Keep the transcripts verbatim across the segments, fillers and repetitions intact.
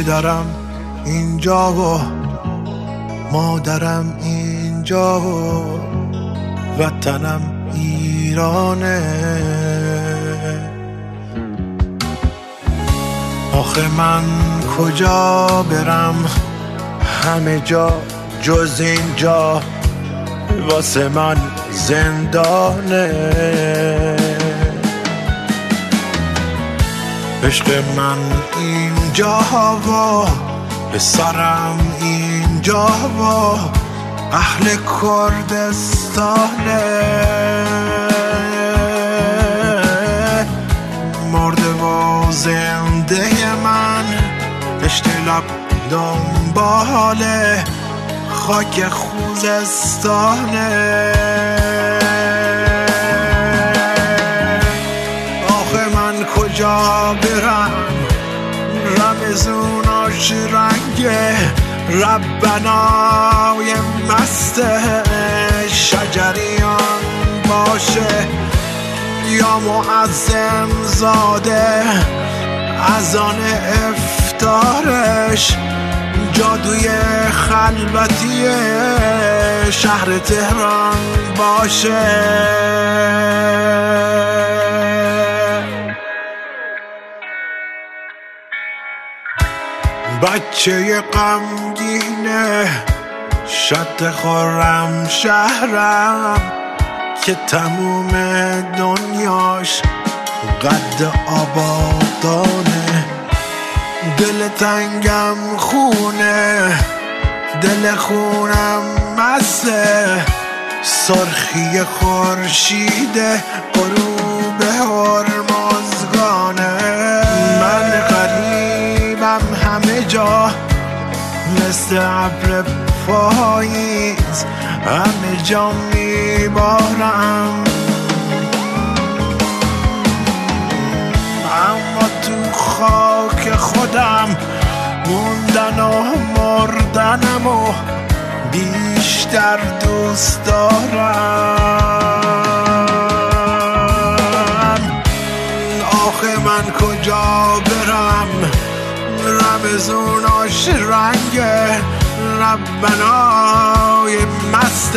پدرم اینجا و مادرم اینجا و وطنم ایرانه. آخه من کجا برم، همه جا جز اینجا واسه من زندانه. عشق من اینجا و پسرم اینجا و اهل کردستانه. مرده و زنده من پشت لب دنباله خاک خوزستانه. آخه من کجا برم، رمزوناش رنگه ربنای مست شجریان باشه یا معظم زاده اذان افتارش جادوی خلوتی شهر تهران باشه. بچه غمگینه شط خورم شهرم که تموم دنیاش قد آبادانه. دل تنگم خونه، دل خونم مسته، سرخی خورشید غروب هرمزگانه. من غریبم همه جا مثل ابر پاییز، همه جا میبارم اما تو خاک خودم موندن و مردنم و بیشتر دوست دارم. آخه من کجا برم، رمزوناش رنگه ربنای مست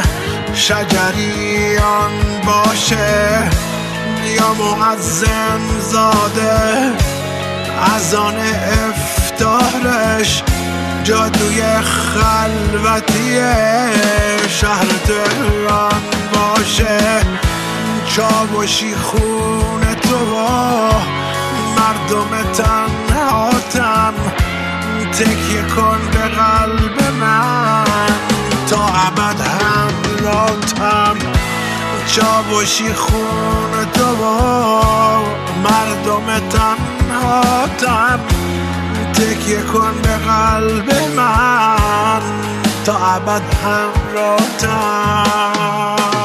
شجریان باشه یا معظم زاده اذان افتارش جادوی خلوتی شهر تهران باشه. چاوشی خون تو و مردم تنهاتم تکیه کن به قلب من تا ابد همراهتم. چاوشی خون تو و مردم تنهاتم تکیه کن به قلب من تا ابد همراهتم.